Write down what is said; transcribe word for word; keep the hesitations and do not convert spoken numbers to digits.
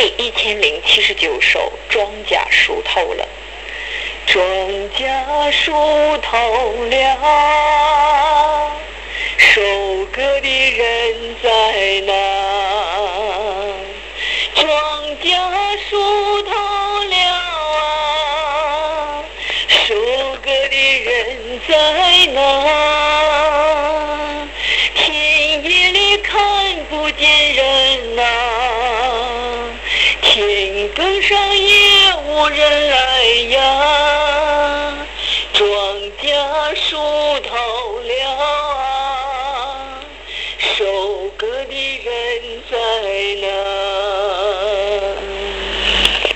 第一千零七十九首，庄稼熟透了。庄稼熟透了，收割的人在哪？庄稼熟透了啊，收割的人在哪？田野里看不见人呐、啊，田埂上也无人来呀。